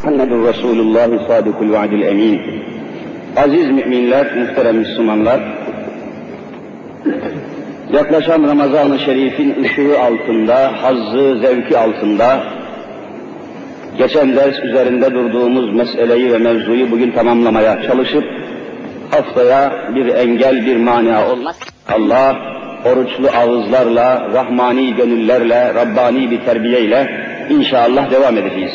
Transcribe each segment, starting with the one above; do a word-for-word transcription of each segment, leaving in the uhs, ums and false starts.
Muhammedun Resulullah Sadıkul Vaadil Emin. Aziz müminler, muhterem Müslümanlar, yaklaşan Ramazan-ı Şerif'in ışığı altında, hazzı, zevki altında, geçen ders üzerinde durduğumuz meseleyi ve mevzuyu bugün tamamlamaya çalışıp, haftaya bir engel, bir mania olmaz. Allah, oruçlu ağızlarla, rahmani gönüllerle, Rabbani bir terbiyeyle inşallah devam edeceğiz.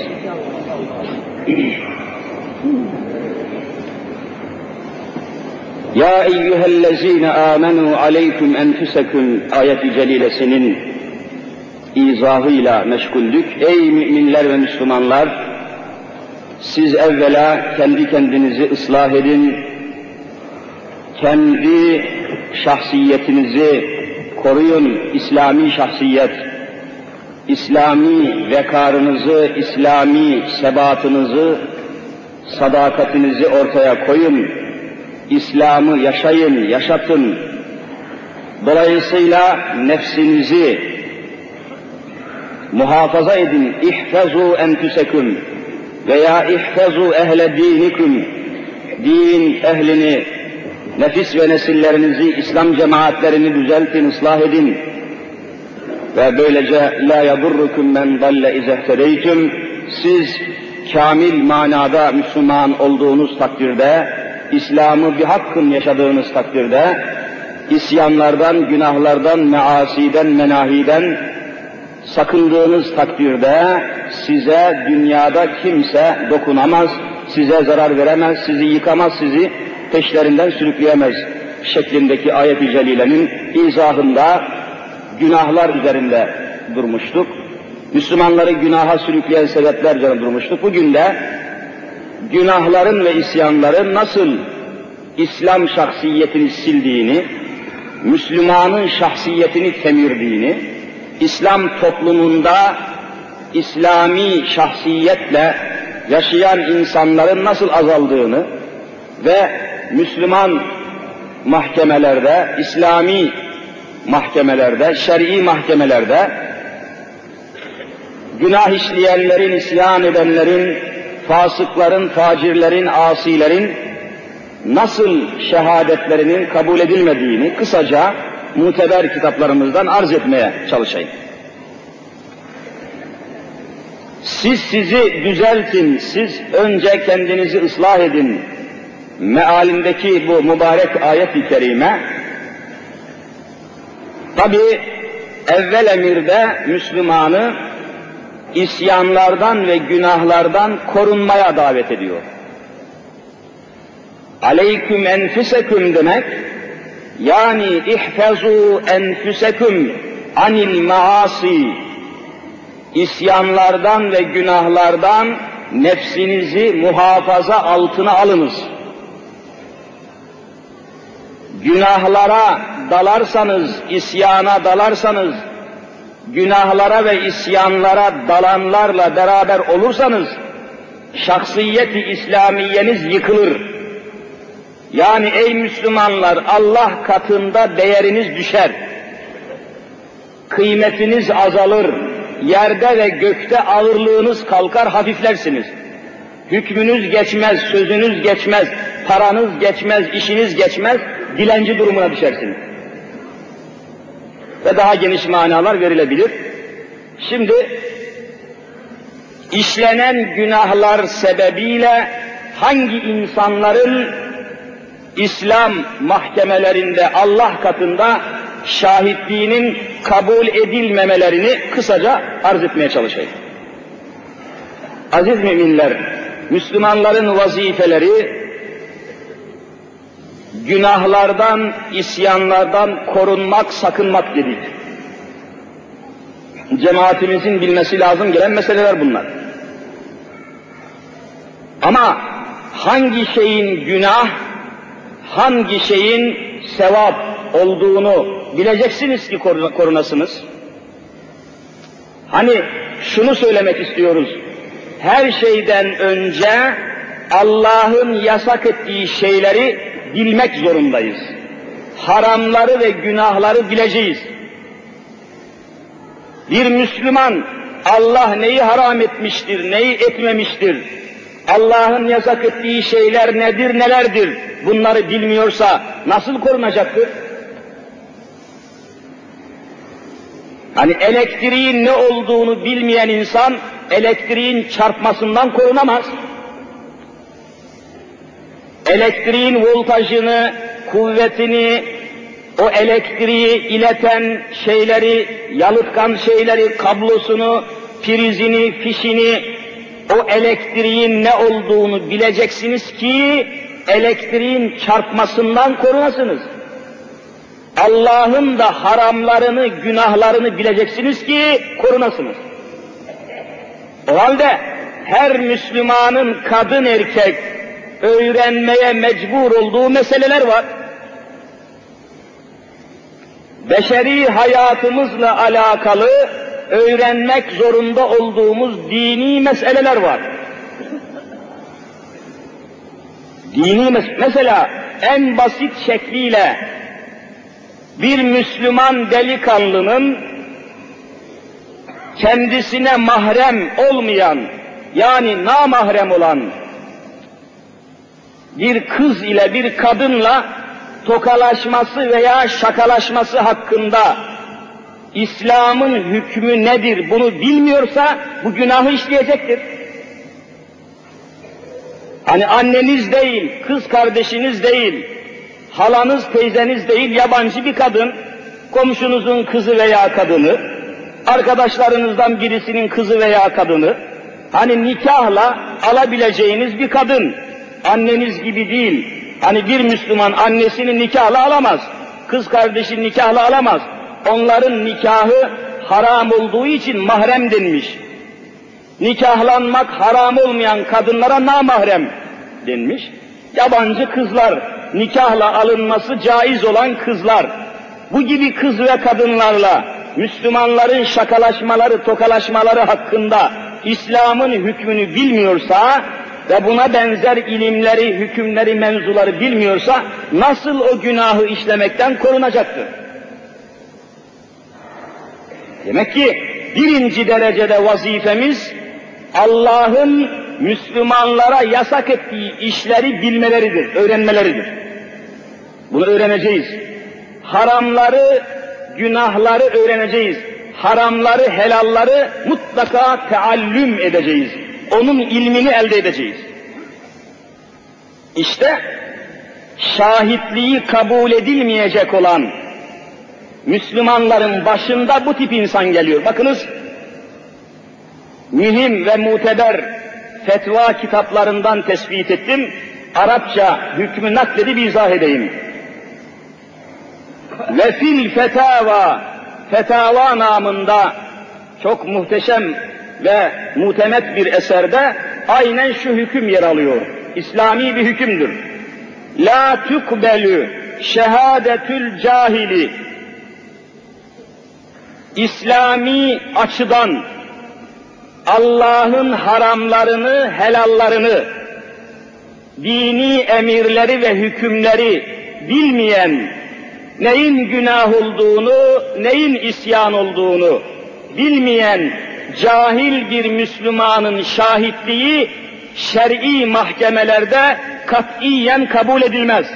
Ya eyyühellezine amenu aleyküm enfüseküm ayet-i celilesinin izahıyla meşguldük. Ey müminler ve Müslümanlar, siz evvela kendi kendinizi ıslah edin, kendi şahsiyetinizi koruyun, İslami şahsiyet, İslami vekarınızı, İslami sebatınızı, sadakatinizi ortaya koyun, İslam'ı yaşayın, yaşatın. Dolayısıyla nefsinizi muhafaza edin, ihfezu enfüseküm veya ihfezu ehle dinikum, din ehlini, nefis ve nesillerinizi, İslam cemaatlerini düzeltin, ıslah edin. Ve böylece la yadurrukum men dalle izehtedeytüm, siz kamil manada Müslüman olduğunuz takdirde, İslam'ı bir hakkın yaşadığınız takdirde, isyanlardan, günahlardan, measiden, menahiden sakındığınız takdirde size dünyada kimse dokunamaz, size zarar veremez, sizi yıkamaz, sizi peşlerinden sürükleyemez şeklindeki ayet-i celilenin izahında günahlar üzerinde durmuştuk. Müslümanları günaha sürükleyen sebepler üzerinde durmuştuk. Bugün de günahların ve isyanların nasıl İslam şahsiyetini sildiğini, Müslümanın şahsiyetini kemirdiğini, İslam toplumunda İslami şahsiyetle yaşayan insanların nasıl azaldığını ve Müslüman mahkemelerde, İslami mahkemelerde, şer'i mahkemelerde günah işleyenlerin, isyan edenlerin, fasıkların, facirlerin, asilerin nasıl şehadetlerinin kabul edilmediğini kısaca muteber kitaplarımızdan arz etmeye çalışayım. Siz sizi düzeltin, siz önce kendinizi ıslah edin mealindeki bu mübarek ayet-i kerime, tabi evvel emirde Müslümanı isyanlardan ve günahlardan korunmaya davet ediyor. Aleyküm enfüseküm demek, yani ihfezu enfüseküm anil maasi, isyanlardan ve günahlardan nefsinizi muhafaza altına alınız. Günahlara dalarsanız, isyana dalarsanız, günahlara ve isyanlara dalanlarla beraber olursanız, şahsiyeti İslamiyeniz yıkılır. Yani ey Müslümanlar, Allah katında değeriniz düşer, kıymetiniz azalır, yerde ve gökte ağırlığınız kalkar, hafiflersiniz. Hükmünüz geçmez, sözünüz geçmez, paranız geçmez, işiniz geçmez, dilenci durumuna düşersiniz. Ve daha geniş manalar verilebilir. Şimdi işlenen günahlar sebebiyle hangi insanların İslam mahkemelerinde Allah katında şahitliğinin kabul edilmemelerini kısaca arz etmeye çalışayım. Aziz müminler, Müslümanların vazifeleri günahlardan, isyanlardan korunmak, sakınmak dedik. Cemaatimizin bilmesi lazım gelen meseleler bunlar. Ama hangi şeyin günah, hangi şeyin sevap olduğunu bileceksiniz ki korunasınız. Hani şunu söylemek istiyoruz, her şeyden önce Allah'ın yasak ettiği şeyleri bilmek zorundayız. Haramları ve günahları bileceğiz. Bir Müslüman Allah neyi haram etmiştir, neyi etmemiştir, Allah'ın yasak ettiği şeyler nedir, nelerdir? Bunları bilmiyorsa nasıl korunacaktır? Hani elektriğin ne olduğunu bilmeyen insan, elektriğin çarpmasından korunamaz. Elektriğin voltajını, kuvvetini, o elektriği ileten şeyleri, yalıtkan şeyleri, kablosunu, prizini, fişini, o elektriğin ne olduğunu bileceksiniz ki elektriğin çarpmasından korunasınız. Allah'ın da haramlarını, günahlarını bileceksiniz ki korunasınız. O halde her Müslümanın kadın erkek öğrenmeye mecbur olduğu meseleler var. Beşeri hayatımızla alakalı öğrenmek zorunda olduğumuz dini meseleler var. Dini mes- mesela en basit şekliyle bir Müslüman delikanlının kendisine mahrem olmayan, yani namahrem olan bir kız ile bir kadınla tokalaşması veya şakalaşması hakkında İslam'ın hükmü nedir bunu bilmiyorsa bu günahı işleyecektir. Hani anneniz değil, kız kardeşiniz değil, halanız, teyzeniz değil, yabancı bir kadın, komşunuzun kızı veya kadını, arkadaşlarınızdan birisinin kızı veya kadını, hani nikahla alabileceğiniz bir kadın, anneniz gibi değil. Hani bir Müslüman annesini nikahla alamaz, kız kardeşini nikahla alamaz. Onların nikahı haram olduğu için mahrem denmiş. Nikahlanmak haram olmayan kadınlara namahrem denmiş. Yabancı kızlar, nikahla alınması caiz olan kızlar, bu gibi kız ve kadınlarla Müslümanların şakalaşmaları, tokalaşmaları hakkında İslam'ın hükmünü bilmiyorsa ve buna benzer ilimleri, hükümleri, mevzuları bilmiyorsa nasıl o günahı işlemekten korunacaktır? Demek ki birinci derecede vazifemiz Allah'ın Müslümanlara yasak ettiği işleri bilmeleridir, öğrenmeleridir. Bunu öğreneceğiz. Haramları, günahları öğreneceğiz. Haramları, helalları mutlaka teallüm edeceğiz. Onun ilmini elde edeceğiz. İşte şahitliği kabul edilmeyecek olan Müslümanların başında bu tip insan geliyor. Bakınız, mühim ve muteber fetva kitaplarından tespit ettim. Arapça hükmü nakledip izah edeyim. Ve fil fetava, fetava namında çok muhteşem ve mutemet bir eserde aynen şu hüküm yer alıyor. İslami bir hükümdür. La tukbelü şehadetül cahili. İslami açıdan Allah'ın haramlarını, helallarını, dini emirleri ve hükümleri bilmeyen, neyin günah olduğunu, neyin isyan olduğunu bilmeyen cahil bir Müslümanın şahitliği şer'i mahkemelerde katiyen kabul edilmez.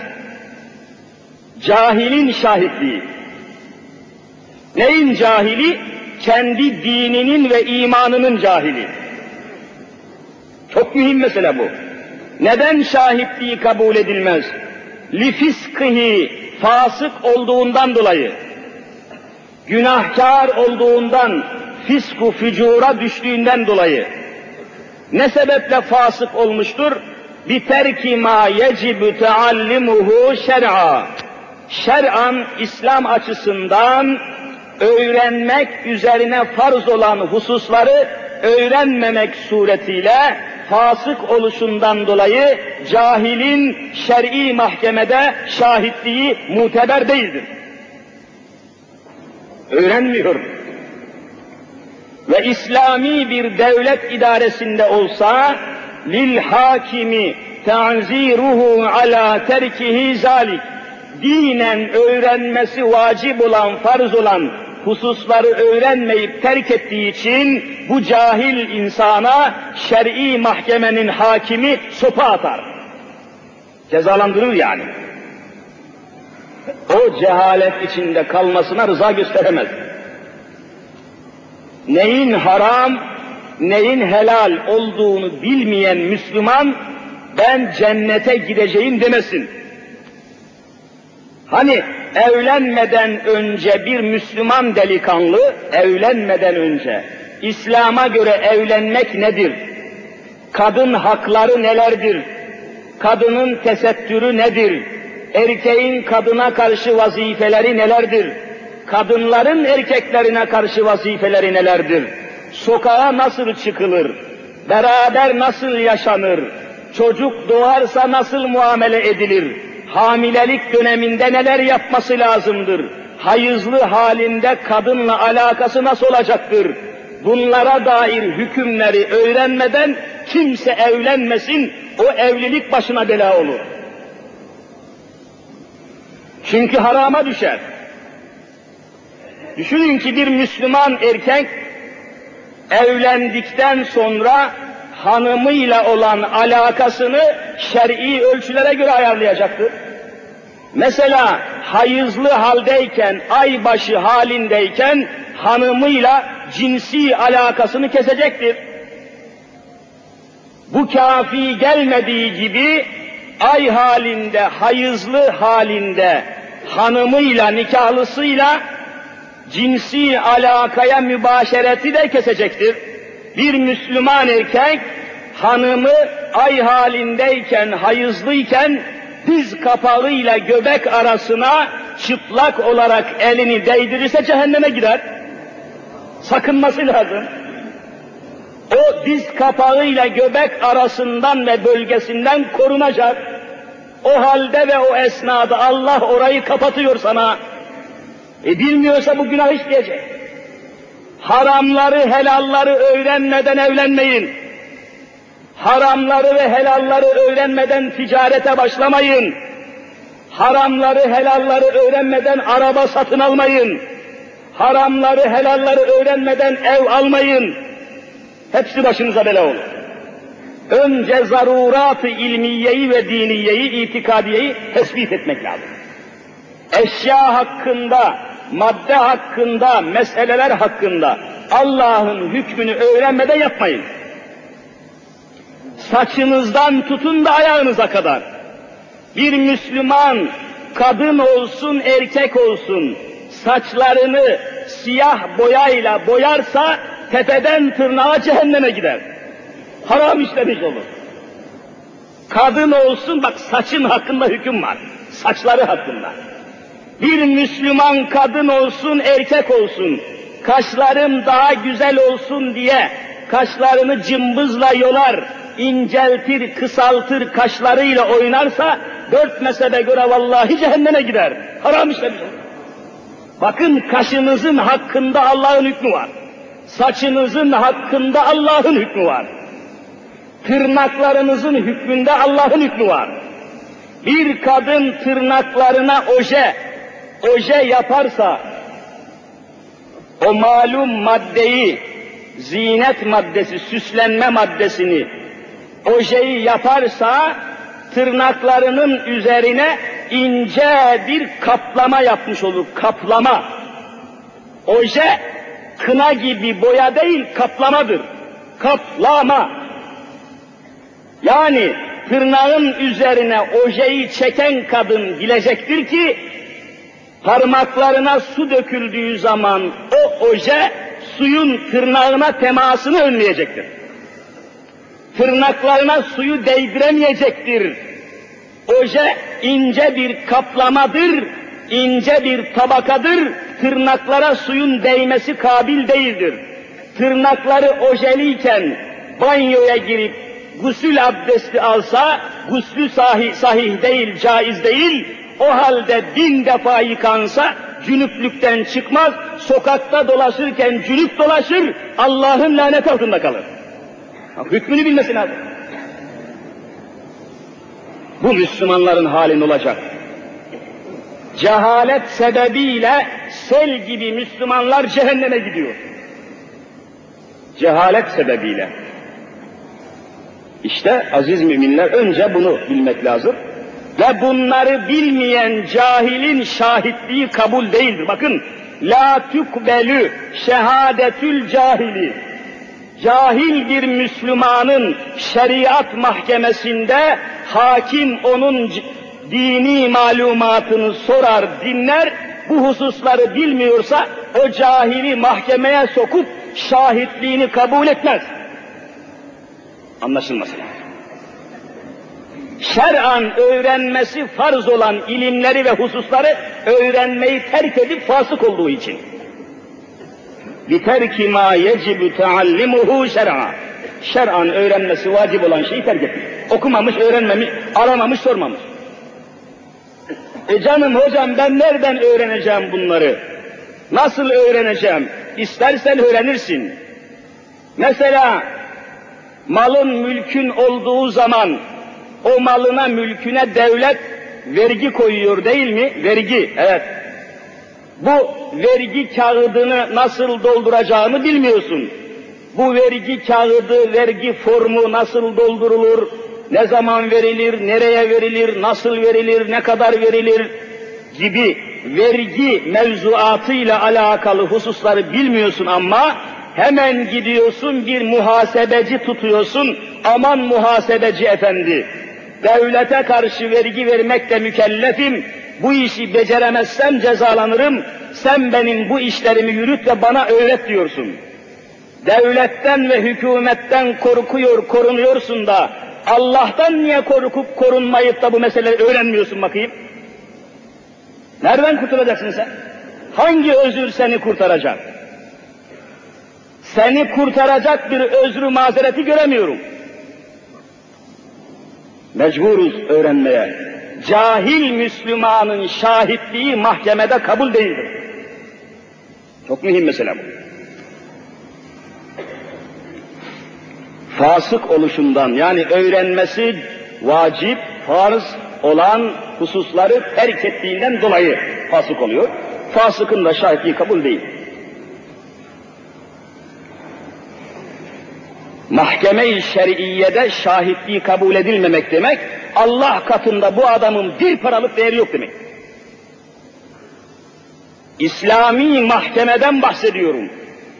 Cahilin şahitliği. Neyin cahili? Kendi dininin ve imanının cahili. Çok mühim mesele bu. Neden şahitliği kabul edilmez? Lifiskihi, fasık olduğundan dolayı, günahkar olduğundan, fisku fücura düştüğünden dolayı. Ne sebeple fasık olmuştur? Biterki ma yecibu teallimuhu şer'a. Şer'an, İslam açısından öğrenmek üzerine farz olan hususları öğrenmemek suretiyle fasık oluşundan dolayı cahilin şer'i mahkemede şahitliği muteber değildir. Öğrenmiyor. Ve İslami bir devlet idaresinde olsa lil hakimi ta'ziruhu ala terkihi zalik. Dinen öğrenmesi vacip olan, farz olan hususları öğrenmeyip terk ettiği için bu cahil insana şer'i mahkemenin hakimi sopa atar. Cezalandırır yani. O cehalet içinde kalmasına rıza gösteremez. Neyin haram, neyin helal olduğunu bilmeyen Müslüman, ben cennete gideceğim demesin. Hani evlenmeden önce bir Müslüman delikanlı, evlenmeden önce İslam'a göre evlenmek nedir? Kadın hakları nelerdir? Kadının tesettürü nedir? Erkeğin kadına karşı vazifeleri nelerdir? Kadınların erkeklerine karşı vazifeleri nelerdir? Sokağa nasıl çıkılır? Beraber nasıl yaşanır? Çocuk doğarsa nasıl muamele edilir? Hamilelik döneminde neler yapması lazımdır? Hayızlı halinde kadınla alakası nasıl olacaktır? Bunlara dair hükümleri öğrenmeden kimse evlenmesin, o evlilik başına bela olur. Çünkü harama düşer. Düşünün ki bir Müslüman erkek evlendikten sonra hanımıyla olan alakasını şer'i ölçülere göre ayarlayacaktır. Mesela hayızlı haldeyken, aybaşı halindeyken hanımıyla cinsi alakasını kesecektir. Bu kafi gelmediği gibi ay halinde, hayızlı halinde hanımıyla, nikahlısıyla cinsi alakaya mübaşereti de kesecektir. Bir Müslüman erkek hanımı ay halindeyken, hayızlıyken diz kapağıyla göbek arasına çıplak olarak elini değdirirse cehenneme gider. Sakınması lazım. O diz kapağıyla göbek arasından ve bölgesinden korunacak. O halde ve o esnada Allah orayı kapatıyor sana. E bilmiyorsa bu günah işleyecek. Haramları, helalları öğrenmeden evlenmeyin. Haramları ve helalları öğrenmeden ticarete başlamayın. Haramları, helalları öğrenmeden araba satın almayın. Haramları, helalları öğrenmeden ev almayın. Hepsi başınıza bela olur. Önce zarurat-ı ilmiyeyi ve diniyeyi, itikadiyeyi tespit etmek lazım. Eşya hakkında, madde hakkında, meseleler hakkında Allah'ın hükmünü öğrenmeden yapmayın. Saçınızdan tutun da ayağınıza kadar. Bir Müslüman, kadın olsun, erkek olsun, saçlarını siyah boyayla boyarsa tepeden tırnağa cehenneme gider. Haram işlemiş olur. Kadın olsun, bak saçın hakkında hüküm var. Saçları hakkında. Bir Müslüman kadın olsun, erkek olsun, kaşlarım daha güzel olsun diye kaşlarını cımbızla yolar, inceltir, kısaltır, kaşlarıyla oynarsa dört mezhebe göre vallahi cehenneme gider. Haram işlemiş olur. Bakın, kaşınızın hakkında Allah'ın hükmü var. Saçınızın hakkında Allah'ın hükmü var. Tırnaklarınızın hükmünde Allah'ın hükmü var. Bir kadın tırnaklarına oje, oje yaparsa, o malum maddeyi, zinet maddesi, süslenme maddesini, ojeyi yaparsa, tırnaklarının üzerine ince bir kaplama yapmış olur, kaplama. Oje, kına gibi boya değil, kaplamadır. Kaplama. Yani tırnağın üzerine ojeyi çeken kadın bilecektir ki, parmaklarına su döküldüğü zaman o oje suyun tırnağına temasını önleyecektir. Tırnaklarına suyu değdiremeyecektir. Oje ince bir kaplamadır, ince bir tabakadır, tırnaklara suyun değmesi kabil değildir. Tırnakları ojeliyken banyoya girip gusül abdesti alsa, guslü sahih, sahih değil, caiz değil, o halde bin defa yıkansa cünüplükten çıkmaz, sokakta dolaşırken cünüp dolaşır, Allah'ın laneti altında kalır. Hükmünü bilmesi lazım. Bu Müslümanların halin olacak. Cehalet sebebiyle sel gibi Müslümanlar cehenneme gidiyor. Cehalet sebebiyle. İşte aziz müminler, önce bunu bilmek lazım. Ve bunları bilmeyen cahilin şahitliği kabul değildir. Bakın, la tukbelü şehadetül cahili. Cahil bir Müslümanın şeriat mahkemesinde hakim onun dini malumatını sorar, dinler, bu hususları bilmiyorsa o cahili mahkemeye sokup şahitliğini kabul etmez. Anlaşılmasın. Şer'an öğrenmesi farz olan ilimleri ve hususları öğrenmeyi terk edip fasık olduğu için. بِتَرْكِ مَا يَجِبُ تَعَلِّمُهُ şer'a. Şer'an öğrenmesi vacip olan şeyi terk etmiş. Okumamış, öğrenmemiş, aramamış, sormamış. E canım hocam, ben nereden öğreneceğim bunları? Nasıl öğreneceğim? İstersen öğrenirsin. Mesela malın, mülkün olduğu zaman o malına, mülküne devlet vergi koyuyor değil mi? Vergi, evet. Bu vergi kağıdını nasıl dolduracağını bilmiyorsun. Bu vergi kağıdı, vergi formu nasıl doldurulur, ne zaman verilir, nereye verilir, nasıl verilir, ne kadar verilir gibi vergi mevzuatıyla alakalı hususları bilmiyorsun ama hemen gidiyorsun bir muhasebeci tutuyorsun, aman muhasebeci efendi, devlete karşı vergi vermekle mükellefim, bu işi beceremezsem cezalanırım, sen benim bu işlerimi yürüt ve bana öğret diyorsun. Devletten ve hükümetten korkuyor, korunuyorsun da Allah'tan niye korkup korunmayıp da bu meseleleri öğrenmiyorsun bakayım? Nereden kurtulacaksın sen? Hangi özür seni kurtaracak? Seni kurtaracak bir özrü mazereti göremiyorum. Mecburuz öğrenmeye. Cahil Müslümanın şahitliği mahkemede kabul değildir. Çok mühim mesele bu. Fasık oluşundan, yani öğrenmesi vacip, farz olan hususları terk ettiğinden dolayı fasık oluyor. Fasıkın da şahitliği kabul değil. Mahkeme-i şer'iyede şahitliği kabul edilmemek demek, Allah katında bu adamın bir paralık değeri yok demek. İslami mahkemeden bahsediyorum.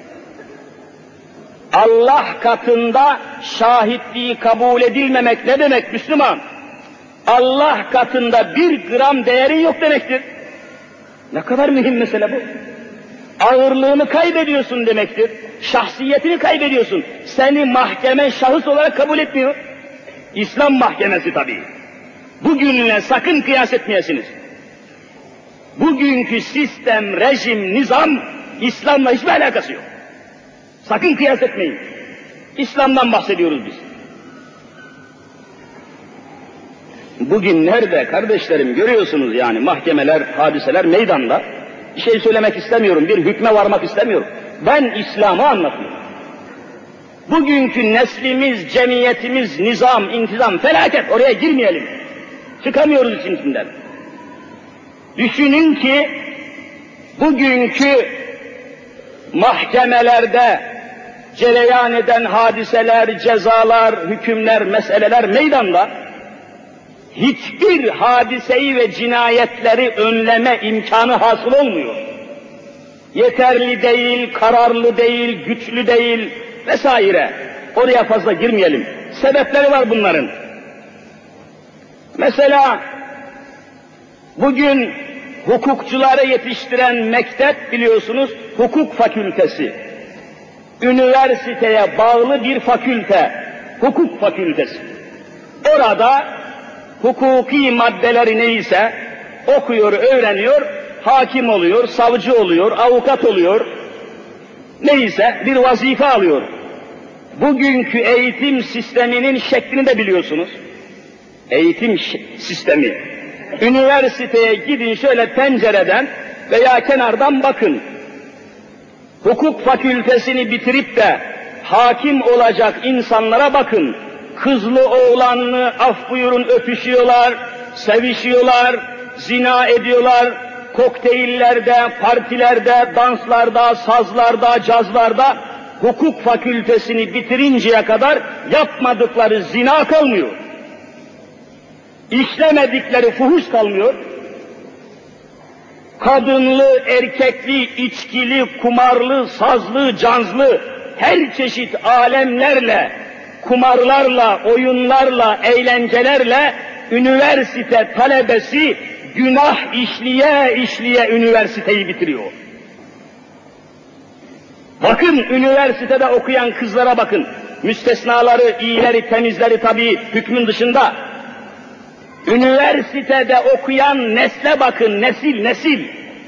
Allah katında şahitliği kabul edilmemek ne demek Müslüman? Allah katında bir gram değeri yok demektir. Ne kadar mühim mesele bu. Ağırlığını kaybediyorsun demektir. Şahsiyetini kaybediyorsun. Seni mahkeme şahıs olarak kabul etmiyor. İslam mahkemesi tabii. Bugünle sakın kıyas etmeyesiniz. Bugünkü sistem, rejim, nizam İslam'la hiçbir alakası yok. Sakın kıyas etmeyin. İslam'dan bahsediyoruz biz. Bugün nerede kardeşlerim görüyorsunuz yani mahkemeler, hadiseler meydanda. Bir şey söylemek istemiyorum, bir hükme varmak istemiyorum. Ben İslam'ı anlatıyorum. Bugünkü neslimiz, cemiyetimiz, nizam, intizam, felaket, oraya girmeyelim. Çıkamıyoruz için içinden. Düşünün ki bugünkü mahkemelerde cereyan eden hadiseler, cezalar, hükümler, meseleler meydanda hiçbir hadiseyi ve cinayetleri önleme imkanı hasıl olmuyor. Yeterli değil, kararlı değil, güçlü değil vesaire. Oraya fazla girmeyelim. Sebepleri var bunların. Mesela bugün hukukçuları yetiştiren mektep biliyorsunuz hukuk fakültesi. Üniversiteye bağlı bir fakülte, hukuk fakültesi. Orada hukuki maddeleri neyse okuyor, öğreniyor, hakim oluyor, savcı oluyor, avukat oluyor, neyse bir vazife alıyor. Bugünkü eğitim sisteminin şeklini de biliyorsunuz. Eğitim sistemi. Üniversiteye gidin şöyle pencereden veya kenardan bakın. Hukuk fakültesini bitirip de hakim olacak insanlara bakın. Kızlı oğlanlı af buyurun öpüşüyorlar, sevişiyorlar, zina ediyorlar, kokteyllerde, partilerde, danslarda, sazlarda, cazlarda hukuk fakültesini bitirinceye kadar yapmadıkları zina kalmıyor. İşlemedikleri fuhuş kalmıyor. Kadınlı, erkekli, içkili, kumarlı, sazlı, canzlı, her çeşit alemlerle, kumarlarla, oyunlarla, eğlencelerle üniversite talebesi günah işliye işliye üniversiteyi bitiriyor. Bakın üniversitede okuyan kızlara bakın. Müstesnaları, iyileri, temizleri tabii hükmün dışında. Üniversitede okuyan nesle bakın, nesil nesil.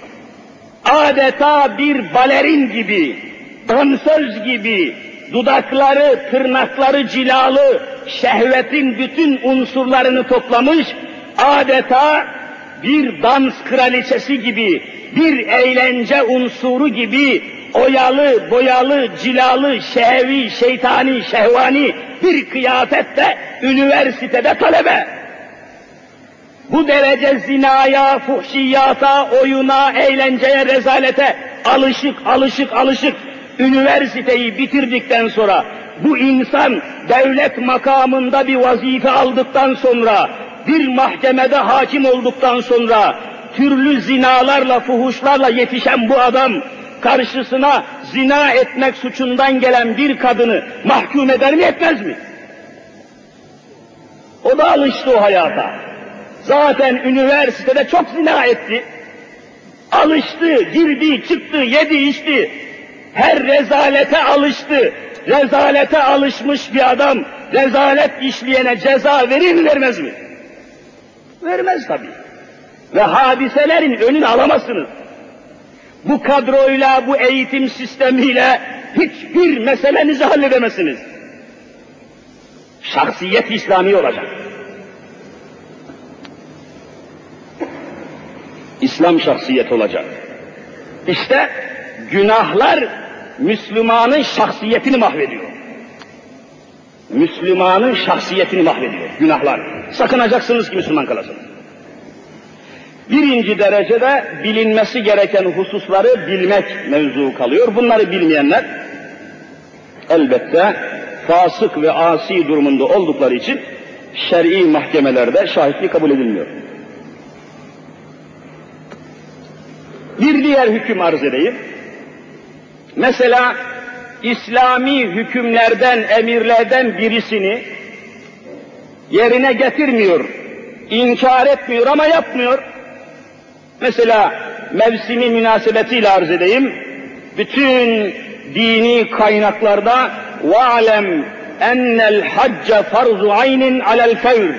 Adeta bir balerin gibi, dansöz gibi, dudakları, tırnakları cilalı, şehvetin bütün unsurlarını toplamış, adeta bir dans kraliçesi gibi, bir eğlence unsuru gibi, oyalı, boyalı, cilalı, şehvi, şeytani, şehvani bir kıyafette üniversitede talebe. Bu derece zinaya, fuhşiyata, oyuna, eğlenceye, rezalete alışık, alışık, alışık. Üniversiteyi bitirdikten sonra bu insan devlet makamında bir vazife aldıktan sonra, bir mahkemede hakim olduktan sonra, türlü zinalarla, fuhuşlarla yetişen bu adam, karşısına zina etmek suçundan gelen bir kadını mahkum eder mi, etmez mi? O da alıştı o hayata. Zaten üniversitede çok zina etti. Alıştı, girdi, çıktı, yedi, içti. Her rezalete alıştı. Rezalete alışmış bir adam, rezalet işleyene ceza verir mi, vermez mi? Vermez tabii. Ve hadiselerin önünü alamazsınız. Bu kadroyla, bu eğitim sistemiyle hiçbir meselenizi halledemezsiniz. Şahsiyet İslami olacak. İslam şahsiyeti olacak. İşte günahlar Müslümanın şahsiyetini mahvediyor. Müslümanın şahsiyetini mahvediyor günahlar. Sakınacaksınız ki Müslüman kalasınız. Birinci derecede bilinmesi gereken hususları bilmek mevzu kalıyor. Bunları bilmeyenler elbette fasık ve asi durumunda oldukları için şer'i mahkemelerde şahitlik kabul edilmiyor. Bir diğer hüküm arz edeyim. Mesela İslami hükümlerden, emirlerden birisini yerine getirmiyor, inkar etmiyor ama yapmıyor. Mesela mevsimi münasebetiyle arz edeyim. Bütün dini kaynaklarda وَعْلَمْ اَنَّ الْحَجَّ فَرْضُ عَيْنٍ عَلَى الْفَوْرِ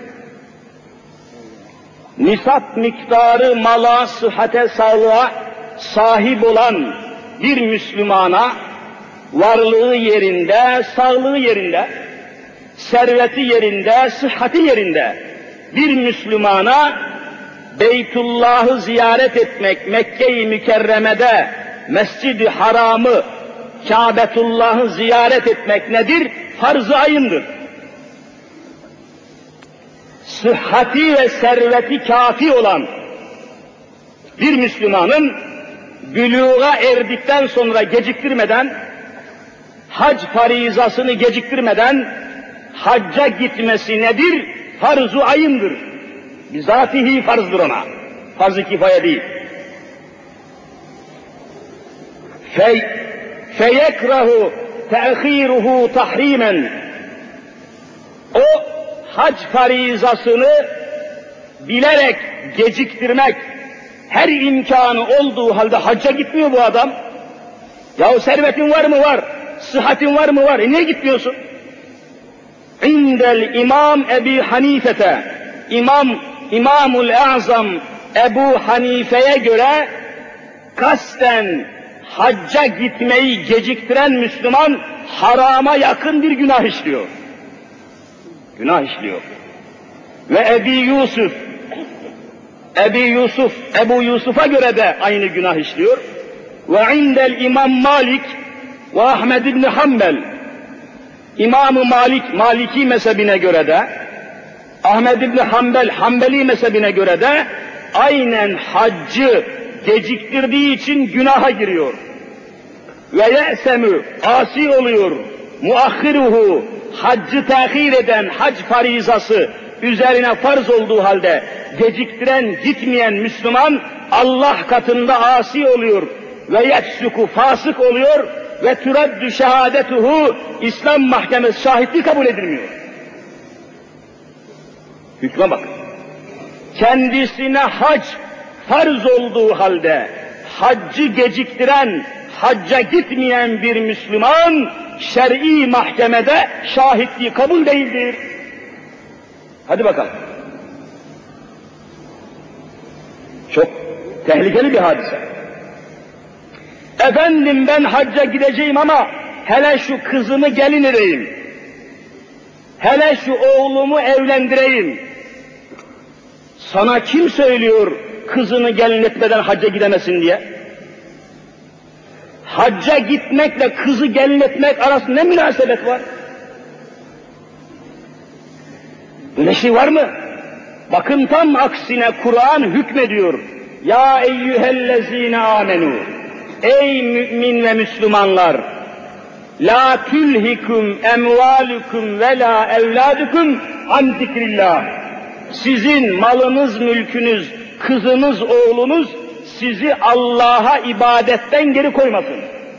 nisap miktarı mala, sıhhate, sağlığa sahip olan bir Müslümana varlığı yerinde, sağlığı yerinde, serveti yerinde, sıhhati yerinde bir Müslümana Beytullah'ı ziyaret etmek, Mekke-i Mükerreme'de Mescid-i Haram'ı, Kâbetullah'ı ziyaret etmek nedir? Farz-ı ayındır. Sıhhati ve serveti kafi olan bir Müslümanın büluğa erdikten sonra geciktirmeden, hac farizasını geciktirmeden hacca gitmesi nedir? Farz-ı ayındır. Bizatihi farzdır ona. Farz-ı kifaya değil. Fe, feyekrahu te'khiruhu tahrimen. O hac farizasını bilerek geciktirmek, her imkanı olduğu halde hacca gitmiyor bu adam. Yahu servetin var mı? Var. Sıhhatin var mı? Var. E niye gitmiyorsun? İndel İmam Ebi Hanifete, İmam, İmamul Azam Ebu Hanife'ye göre kasten hacca gitmeyi geciktiren Müslüman harama yakın bir günah işliyor. Günah işliyor. Ve Ebi Yusuf, Ebi Yusuf, Ebu Yusuf'a göre de aynı günah işliyor. Ve indel İmam Malik ve Ahmed İbni Hanbel, İmam-ı Malik, Maliki mezhebine göre de, Ahmed İbni Hanbel, Hanbeli mezhebine göre de aynen haccı geciktirdiği için günaha giriyor. Ve ye'semü, asi oluyor. Muahhiruhu, haccı tehir eden hac farizası üzerine farz olduğu halde geciktiren, gitmeyen Müslüman Allah katında asi oluyor. Ve yefsuku, fasık oluyor. Ve türeddü şehadetuhu, İslam mahkemesi şahitliği kabul edilmiyor. Hükme bak. Kendisine hac farz olduğu halde haccı geciktiren, hacca gitmeyen bir Müslüman şer'i mahkemede şahitliği kabul değildir. Hadi bakalım. Çok tehlikeli bir hadise. Efendim ben hacca gideceğim ama hele şu kızımı gelin edeyim. Hele şu oğlumu evlendireyim. Sana kim söylüyor kızını gelin etmeden hacca gidemesin diye? Hacca gitmekle kızı gelin etmek arasında ne münasebet var? Böyle şey var mı? Bakın tam aksine Kur'an hükmediyor. Ya eyyühellezine amenu. Ey mümin ve Müslümanlar! La tülhikum emvalukum ve la evladukum an zikrillah. Sizin malınız, mülkünüz, kızınız, oğlunuz sizi Allah'a ibadetten geri koymasın.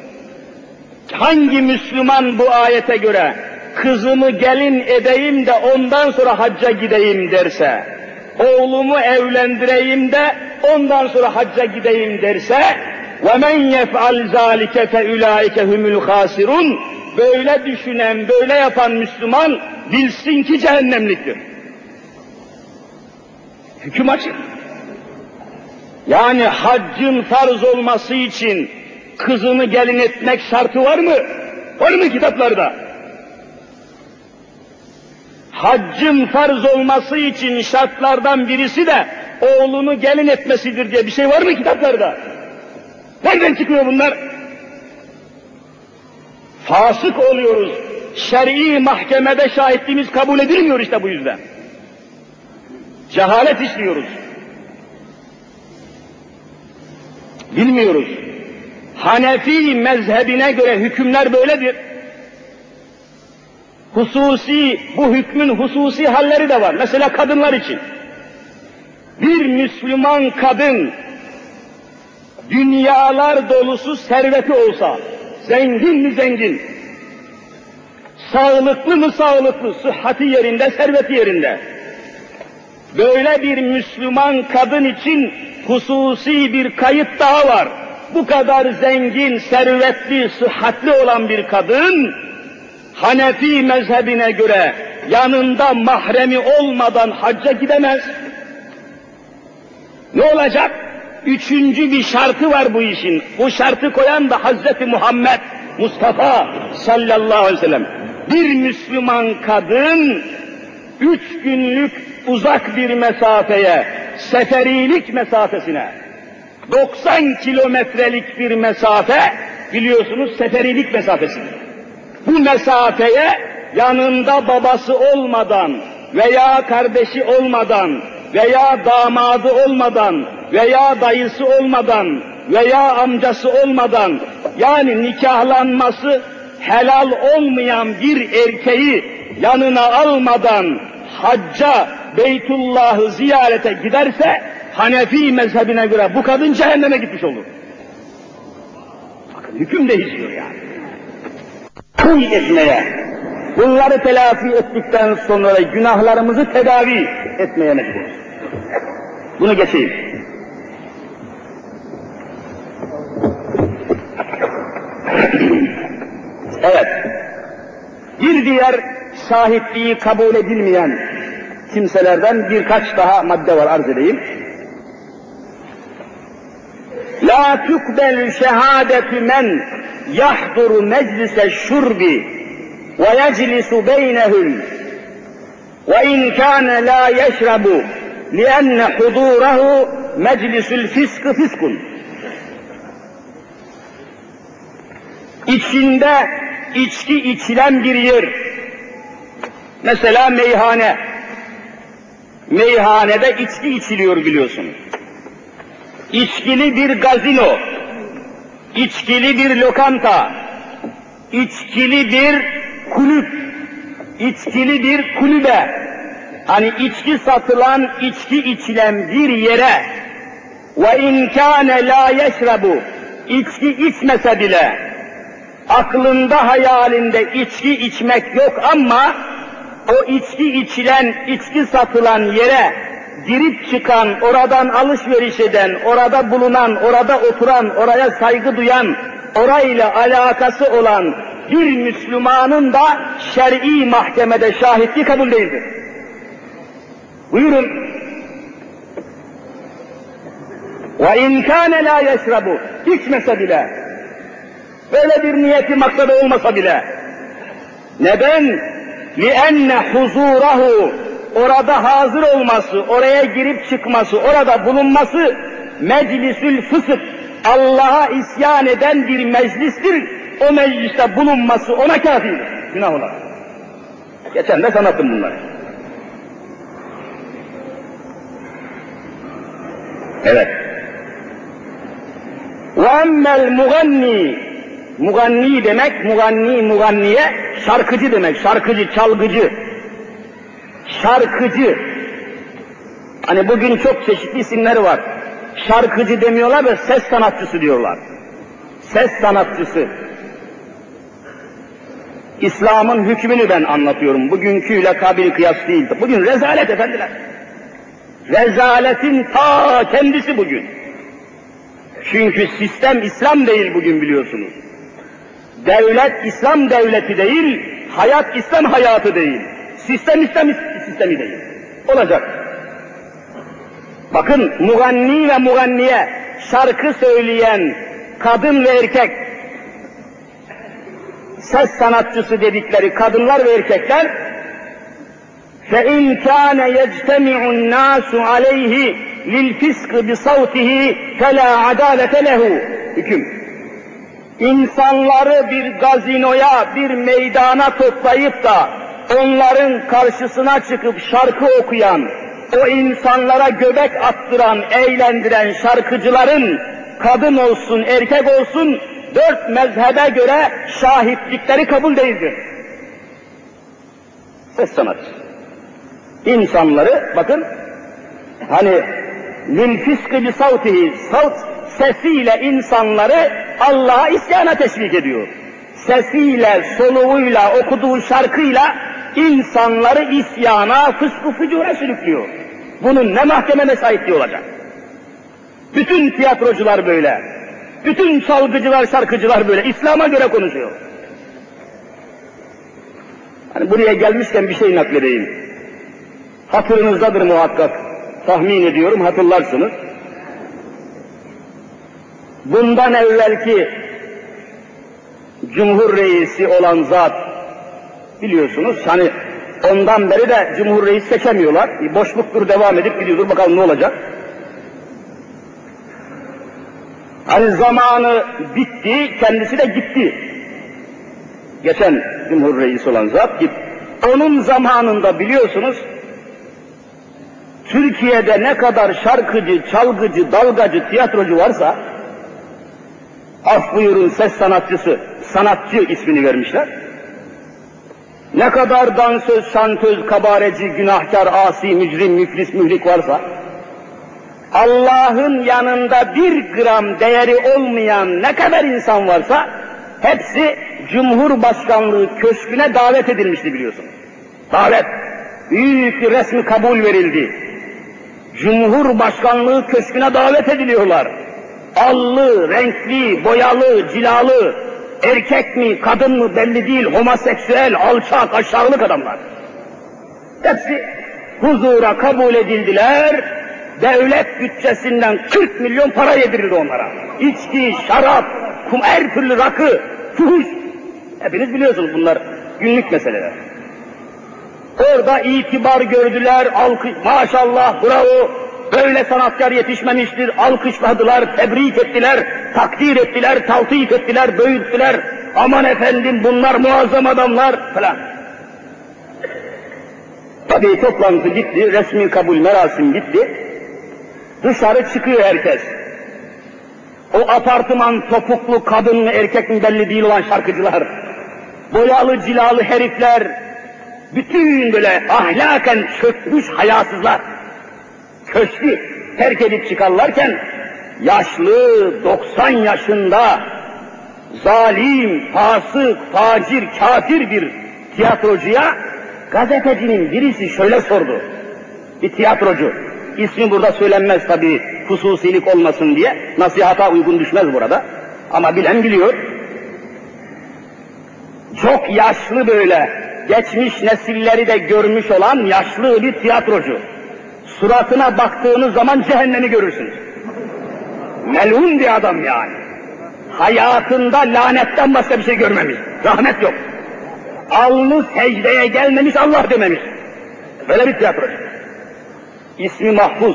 Hangi Müslüman bu ayete göre kızımı gelin edeyim de ondan sonra hacca gideyim derse, oğlumu evlendireyim de ondan sonra hacca gideyim derse, وَمَنْ يَفْعَلْ ذَٰلِكَ فَاُولَٰئِكَ هُمُ الْخَاسِرُونَ Böyle düşünen, böyle yapan Müslüman bilsin ki cehennemliktir. Hüküm açık. Yani haccın farz olması için kızını gelin etmek şartı var mı? Var mı kitaplarda? Haccın farz olması için şartlardan birisi de oğlunu gelin etmesidir diye bir şey var mı kitaplarda? Nereden çıkıyor bunlar? Fasık oluyoruz. Şer'i mahkemede şahitliğimiz kabul edilmiyor işte bu yüzden. Cehalet işliyoruz. Bilmiyoruz. Hanefi mezhebine göre hükümler böyledir. Hususi, bu hükmün hususi halleri de var. Mesela kadınlar için. Bir Müslüman kadın, dünyalar dolusu serveti olsa, zengin mi zengin, sağlıklı mı sağlıklı, sıhhati yerinde, serveti yerinde. Böyle bir Müslüman kadın için hususi bir kayıt daha var. Bu kadar zengin, servetli, sıhhatli olan bir kadın, Hanefi mezhebine göre yanında mahremi olmadan hacca gidemez. Ne olacak? Üçüncü bir şartı var bu işin. Bu şartı koyan da Hazreti Muhammed Mustafa sallallahu aleyhi ve sellem. Bir Müslüman kadın üç günlük uzak bir mesafeye, seferilik mesafesine, doksan kilometrelik bir mesafe, biliyorsunuz seferilik mesafesi. Bu mesafeye yanında babası olmadan veya kardeşi olmadan veya damadı olmadan veya dayısı olmadan veya amcası olmadan, yani nikahlanması helal olmayan bir erkeği yanına almadan hacca, Beytullah'ı ziyarete giderse Hanefi mezhebine göre bu kadın cehenneme gitmiş olur. Bakın hüküm değişiyor yani. Kul etmeye, bunları telafi ettikten sonra günahlarımızı tedavi etmeye mecburuz. Bunu geçeyim. Evet. Bir diğer şahitliği kabul edilmeyen kimselerden birkaç daha madde var, arz edeyim. La tukbel şehadetu men yahduru meclise şurbi ve yeclisu beynehum ve in kâne la yeşrabu lienne hudûrehu meclisül fiskı fiskun. İçinde içki içilen bir yer, mesela meyhane, meyhanede içki içiliyor biliyorsunuz. içkili bir gazino, içkili bir lokanta, içkili bir kulüp, içkili bir kulübe, hani içki satılan, içki içilen bir yere ve in kâne lâ yeşrebu, içki içmese bile aklında hayalinde içki içmek yok ama o içki içilen, içki satılan yere girip çıkan, oradan alışveriş eden, orada bulunan, orada oturan, oraya saygı duyan, orayla alakası olan bir Müslümanın da şer'i mahkemede şahitliği kabul değildir. Buyurun. وَاِنْ كَانَ لَا يَشْرَبُ, içmese bile, böyle bir niyeti maksadı olmasa bile. Neden? لِأَنَّ حُزُورَهُ, orada hazır olması, oraya girip çıkması, orada bulunması, meclisül fısık, Allah'a isyan eden bir meclistir. O mecliste bulunması ona kâfidir, günah olarak. Geçen de anlattım bunları. Evet. وَاَمَّا الْمُغَنِّي, muganni demek, muganni, muganniye, şarkıcı demek, şarkıcı, çalgıcı, şarkıcı. Hani bugün çok çeşitli isimleri var. Şarkıcı demiyorlar da ses sanatçısı diyorlar. Ses sanatçısı. İslam'ın hükmünü ben anlatıyorum. Bugünküyle kabil kıyas değil. Bugün rezalet efendiler. Rezaletin ta kendisi bugün. Çünkü sistem İslam değil bugün biliyorsunuz. Devlet İslam devleti değil, hayat İslam hayatı değil. Sistem İslam sistemi değil. Olacak. Bakın muganni ve muganniye, şarkı söyleyen kadın ve erkek, ses sanatçısı dedikleri kadınlar ve erkekler, فَاِنْ كَانَ يَجْتَمِعُ النَّاسُ عَلَيْهِ لِلْفِسْقِ بِصَوْتِهِ فَلَا عَدَالَةَ لَهُ. Hüküm. İnsanları bir gazinoya, bir meydana toplayıp da onların karşısına çıkıp şarkı okuyan, o insanlara göbek attıran, eğlendiren şarkıcıların kadın olsun, erkek olsun, dört mezhebe göre şahitlikleri kabul değildir. Ses sanatçısı. İnsanları, bakın, hani lil fiskı bi savtihi, savt sesiyle insanları Allah'a isyana teşvik ediyor. Sesiyle, soluğuyla, okuduğu şarkıyla insanları isyana, fıskı fücura sürüklüyor. Bunun ne mahkemede şahitliği olacak? Bütün tiyatrocular böyle, bütün çalgıcılar, şarkıcılar böyle, İslam'a göre konuşuyor. Hani buraya gelmişken bir şey nakledeyim. Hatırınızdadır muhakkak, tahmin ediyorum hatırlarsınız. Bundan evvelki Cumhur Reisi olan zat, biliyorsunuz, hani ondan beri de Cumhur Reis seçemiyorlar. Bir boşluktur, devam edip gidiyordur, bakalım ne olacak. Hani zamanı bitti, kendisi de gitti. Geçen Cumhur Reisi olan zat gitti. Onun zamanında biliyorsunuz, Türkiye'de ne kadar şarkıcı, çalgıcı, dalgacı, tiyatrocu varsa, af buyurun ses sanatçısı, sanatçı ismini vermişler. Ne kadar dansöz, şantöz, kabareci, günahkar, asi, mücrim, müflis, mühlik varsa, Allah'ın yanında bir gram değeri olmayan ne kadar insan varsa, hepsi Cumhurbaşkanlığı köşküne davet edilmişti biliyorsunuz. Davet, büyük bir resmi kabul verildi. Cumhurbaşkanlığı köşküne davet ediliyorlar. Allı, renkli, boyalı, cilalı, erkek mi, kadın mı belli değil, homoseksüel, alçak, aşağılık adamlar. Hepsi huzura kabul edildiler, devlet bütçesinden kırk milyon para yedirildi onlara. İçki, şarap, kum, her türlü rakı, fuhuş. Hepiniz biliyorsunuz bunlar günlük meseleler. Orada itibar gördüler, alkış, maşallah, bravo, böyle sanatkar yetişmemiştir, alkışladılar, tebrik ettiler, takdir ettiler, taltif ettiler, büyüttüler, aman efendim bunlar muazzam adamlar falan. Tabii toplantı gitti, resmi kabul merasim gitti, dışarı çıkıyor herkes. o apartman topuklu kadın mı erkek mi belli değil olan şarkıcılar, boyalı cilalı herifler, bütün böyle ahlaken çökmüş hayasızlar, köşkü terk edip çıkarlarken, yaşlı, doksan yaşında, zalim, fasık, facir, kafir bir tiyatrocuya, gazetecinin birisi şöyle sordu. Bir tiyatrocu, ismi burada söylenmez tabii, hususilik olmasın diye, nasihata uygun düşmez burada, ama bilen biliyor. Çok yaşlı böyle, geçmiş nesilleri de görmüş olan yaşlı bir tiyatrocu. Suratına baktığınız zaman cehennemi görürsünüz. Melun bir adam yani. Hayatında lanetten başka bir şey görmemiş. Rahmet yok. Alnı secdeye gelmemiş, Allah dememiş. Böyle bir tiyatrocu. İsmi Mahfuz.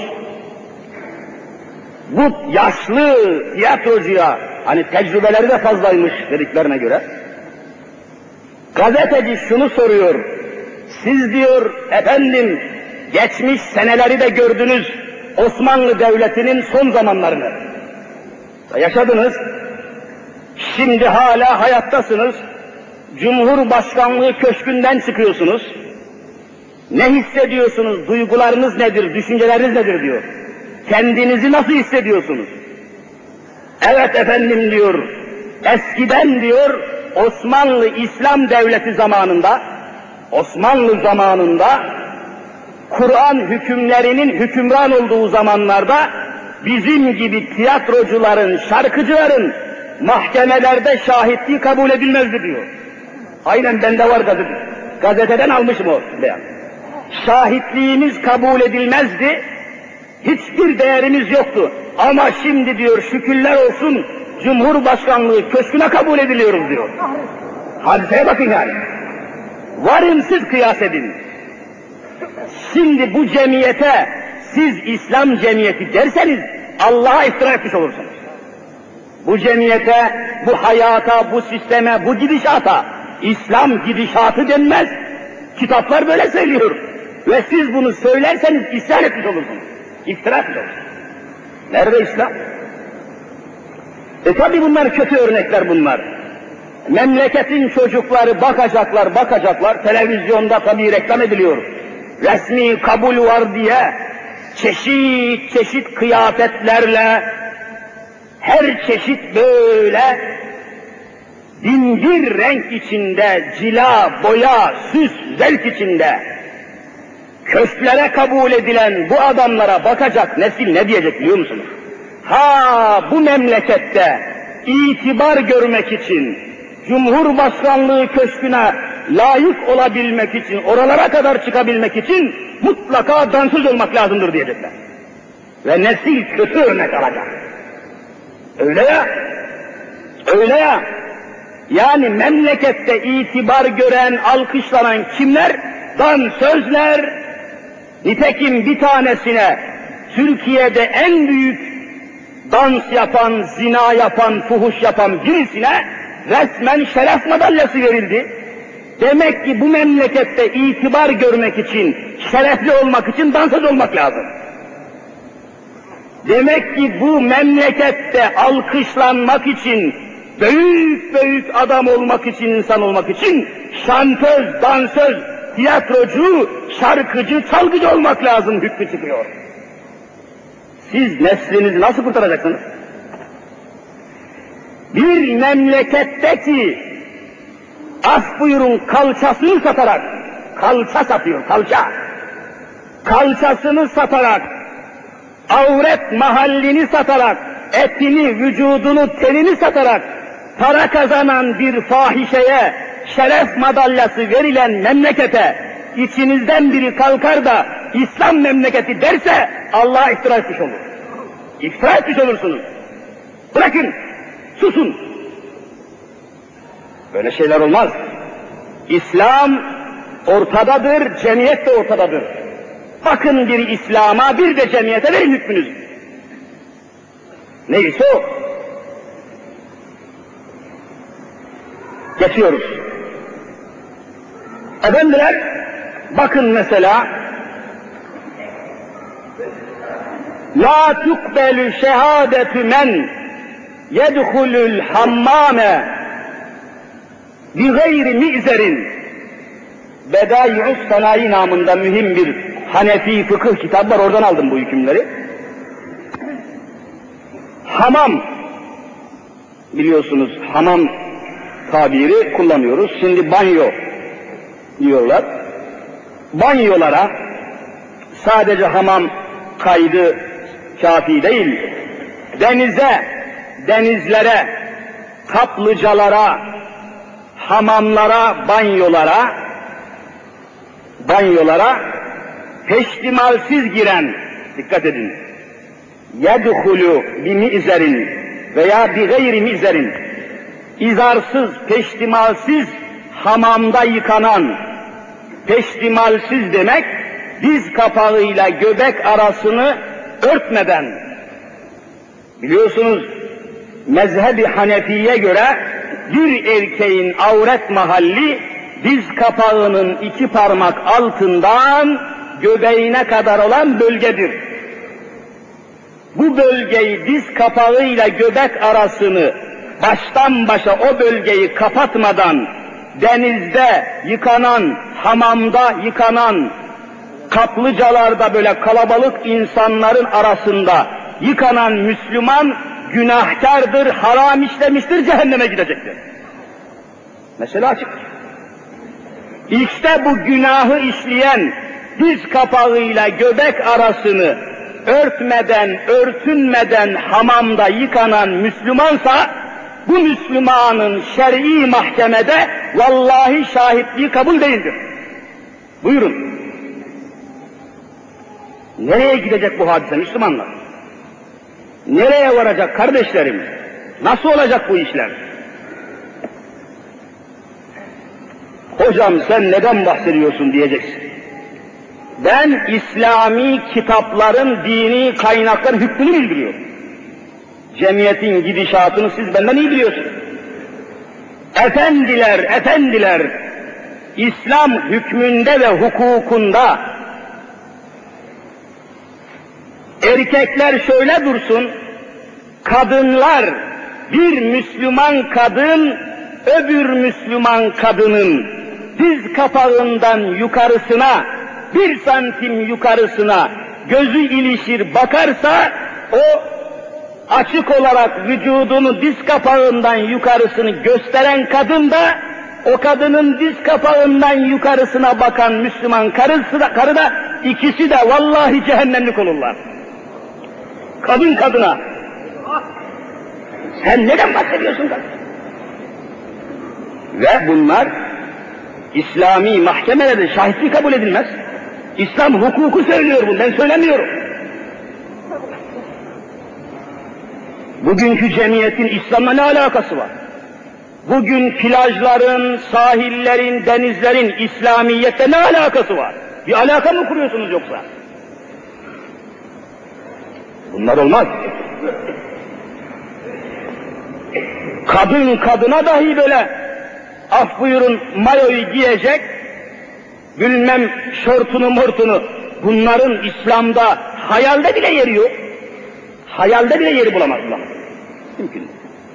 Bu yaşlı tiyatrocuya, hani tecrübeleri de fazlaymış dediklerine göre, gazeteci şunu soruyor, siz diyor efendim, geçmiş seneleri de gördünüz, Osmanlı Devleti'nin son zamanlarını yaşadınız, şimdi hala hayattasınız, Cumhurbaşkanlığı köşkünden çıkıyorsunuz, ne hissediyorsunuz, duygularınız nedir, düşünceleriniz nedir diyor, kendinizi nasıl hissediyorsunuz? Evet efendim diyor, eskiden diyor, Osmanlı İslam Devleti zamanında, Osmanlı zamanında, Kur'an hükümlerinin hükümran olduğu zamanlarda, bizim gibi tiyatrocuların, şarkıcıların mahkemelerde şahitliği kabul edilmezdi diyor. Aynen bende var gazete, gazeteden almışım o beyan. Şahitliğimiz kabul edilmezdi, hiçbir değerimiz yoktu. Ama şimdi diyor şükürler olsun, Cumhurbaşkanlığı köşküne kabul ediliyoruz diyor. Hadiseye bakın yani. Varın siz kıyas edin. Şimdi bu cemiyete siz İslam cemiyeti derseniz Allah'a iftira etmiş olursunuz. Bu cemiyete, bu hayata, bu sisteme, bu gidişata İslam gidişatı denmez. Kitaplar böyle söylüyor. Ve siz bunu söylerseniz isyan etmiş olursunuz. İftira etmiş olursunuz. Nerede İslam? E tabi bunlar kötü örnekler bunlar. Memleketin çocukları bakacaklar, bakacaklar, televizyonda tabi reklam ediliyor. Resmi kabul var diye çeşit çeşit kıyafetlerle, her çeşit böyle binbir renk içinde, cila, boya, süs, zevk içinde köşklere kabul edilen bu adamlara bakacak nesil ne diyecek biliyor musunuz? Ha bu memlekette itibar görmek için, Cumhurbaşkanlığı köşküne layık olabilmek için, oralara kadar çıkabilmek için mutlaka dansöz olmak lazımdır diyecekler. Ve nesil kötü örnek alacak. Öyle ya, öyle ya. Yani memlekette itibar gören, alkışlanan kimler? Dansözler. Nitekim bir tanesine Türkiye'de en büyük dans yapan, zina yapan, fuhuş yapan birisine resmen şeref madalyası verildi. Demek ki bu memlekette itibar görmek için, şerefli olmak için dansöz olmak lazım. Demek ki bu memlekette alkışlanmak için, büyük büyük adam olmak için, insan olmak için şantöz, dansöz, tiyatrocu, şarkıcı, çalgıcı olmak lazım hükmü çıkıyor. Siz neslinizi nasıl kurtaracaksınız? Bir memleketteki, af buyurun, kalçasını satarak, kalça satıyor, kalça. Kalçasını satarak, avret mahallini satarak, etini, vücudunu, tenini satarak para kazanan bir fahişeye şeref madalyası verilen memlekete içinizden biri kalkar da İslam memleketi derse Allah'a iftira etmiş olur. İftira etmiş olursunuz. Bırakın, susun. Böyle şeyler olmaz. İslam ortadadır, cemiyet de ortadadır. Bakın bir İslam'a, bir de cemiyete verin hükmünüzü. Neyse o. Geçiyoruz. Efendiler, bakın mesela, la tukbelü şehadetü men yedhulul hammame bi gayri mi'zerin. Bedai'us Sanayi namında mühim bir Hanefi fıkıh kitabı var, oradan aldım bu hükümleri. Hamam, biliyorsunuz hamam tabiri kullanıyoruz. Şimdi banyo diyorlar. Banyolara sadece hamam kaydı kafi değil, denize, denizlere, kaplıcalara, hamamlara, banyolara, banyolara peştimalsiz giren, dikkat edin, yedhulu bi mi'zerin veya bi gayri mi'zerin, izarsız, peştimalsiz hamamda yıkanan, peştimalsiz demek, diz kapağıyla göbek arasını örtmeden, biliyorsunuz mezhebi Hanefi'ye göre bir erkeğin avret mahalli diz kapağının iki parmak altından göbeğine kadar olan bölgedir. Bu bölgeyi diz kapağıyla göbek arasını baştan başa o bölgeyi kapatmadan denizde yıkanan, hamamda yıkanan, kaplıcalarda böyle kalabalık insanların arasında yıkanan Müslüman günahkardır, haram işlemiştir, cehenneme gidecektir. Mesela açık. İşte bu günahı işleyen, diz kapağıyla göbek arasını örtmeden, örtünmeden hamamda yıkanan Müslümansa, bu Müslümanın şer'i mahkemede vallahi şahitliği kabul değildir. Buyurun. Nereye gidecek bu hadise Müslümanlar? Nereye varacak kardeşlerim? Nasıl olacak bu işler? Hocam sen neden bahsediyorsun diyeceksin. Ben İslami kitapların, dini kaynakların hükmünü bildiriyorum. Cemiyetin gidişatını siz benden iyi biliyorsunuz. Efendiler, efendiler, İslam hükmünde ve hukukunda erkekler şöyle dursun, kadınlar, bir Müslüman kadın, öbür Müslüman kadının diz kapağından yukarısına, bir santim yukarısına gözü ilişir bakarsa, o açık olarak vücudunu diz kapağından yukarısını gösteren kadın da, o kadının diz kapağından yukarısına bakan Müslüman karısı da, karı da, ikisi de vallahi cehennemlik olurlar. Kadın kadına. Sen neden bahsediyorsun kadın? Ve bunlar İslami mahkemelerde şahitlik kabul edilmez. İslam hukuku söylüyor bunu, ben söylemiyorum. Bugünkü cemiyetin İslam'la ne alakası var? Bugün plajların, sahillerin, denizlerin İslamiyet'te ne alakası var? Bir alaka mı kuruyorsunuz yoksa? Bunlar olmaz. Kadın kadına dahi böyle, af buyurun, mayoyu giyecek, bilmem şortunu mortunu, bunların İslam'da hayalde bile yeri yok. Hayalde bile yeri bulamazlar. Mümkün.